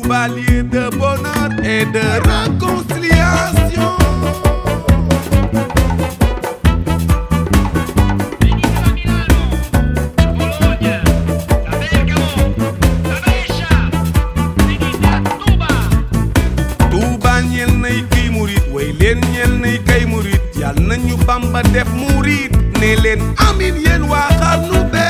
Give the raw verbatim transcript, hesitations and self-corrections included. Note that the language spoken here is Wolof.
Touba, lieu de bonheur et de réconciliation. Touba ñeel nay kay murit way leen ñeel nay kay murit yàlla nañu Bamba def murit ne leen amin yéen waa Xarnu be